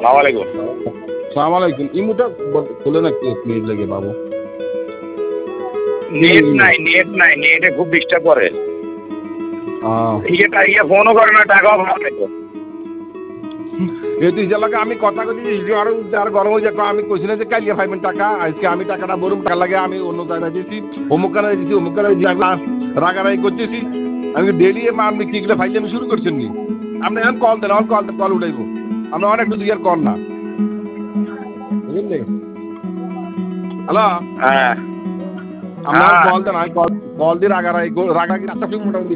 সালাম আলাইকুম। সালাম আলাইকুম। ইমুটা খুলে না কি মিনিট লাগে বাবু? নেট নাই, নেটে খুব ডিস্টার্ব করে। ফোনও করে না, টাকাও ভালো নাই। এই এলাকা আমি কথা কইছি আরো আর গরম হয়ে যাক। আমি কইছি না যে কালিয়া পাইবেন টাকা, আজকে আমি টাকাটা বরুম টাকা লাগে আমি অন্য জায়গায় দিয়েছি, অমুক কানে দিয়েছি, অমুক কানে দিয়েছি, আমি রাগারাগি করতেছি। আমি ডেলি মাল বিক্রি ফাইলে আমি শুরু করছেন নি। আপনি এখন কল দেন, কল উঠাইবো। আমরা অনেক দুই আর কল না, বুঝলেন? হ্যালো, হ্যাঁ আপনার কল দেন, আমি কল দিয়ে রাগারাগি মোটামুটি